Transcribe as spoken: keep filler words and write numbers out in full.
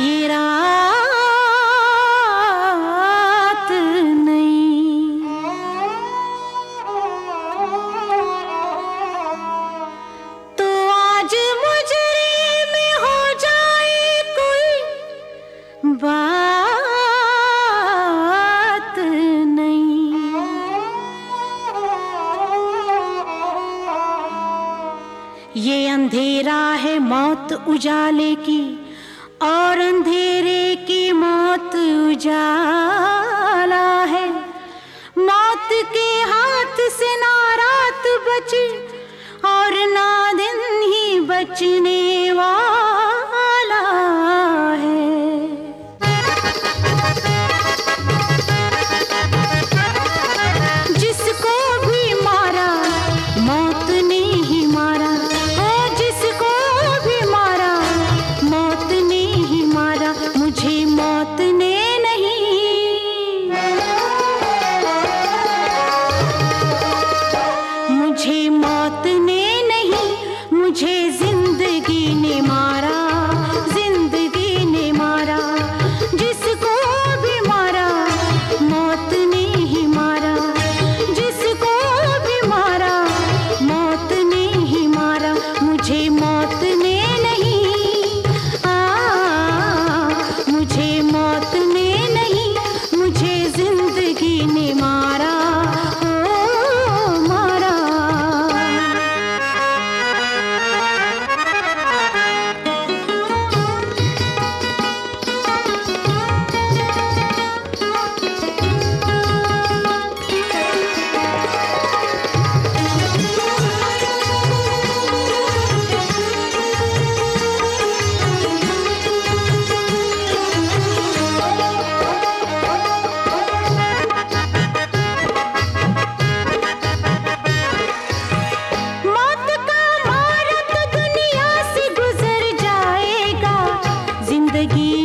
रात नहीं। तो आज मुजरे में हो जाए कोई बात नहीं। ये अंधेरा है मौत उजाले की, और अंधेरे की मौत उजाला है। मौत के हाथ से ना रात बची और ना दिन ही बचने वाला है। जिसको भी मारा मौत ने ही मारा, जिसको भी मारा मौत ने ही मारा। मुझे मौत ने नहीं, मुझे मौत ने नहीं, मुझे जिंदगी ने मारा, जिंदगी ने मारा। जिसको भी मारा मौत ने ही मारा, जिसको भी मारा मौत ने ही मारा। मुझे मौत ने नहीं, आ मुझे मौत ने नहीं, मुझे जिंदगी ने मारा, ओ मारा। मौत का मारा तो दुनिया से गुजर जाएगा, जिंदगी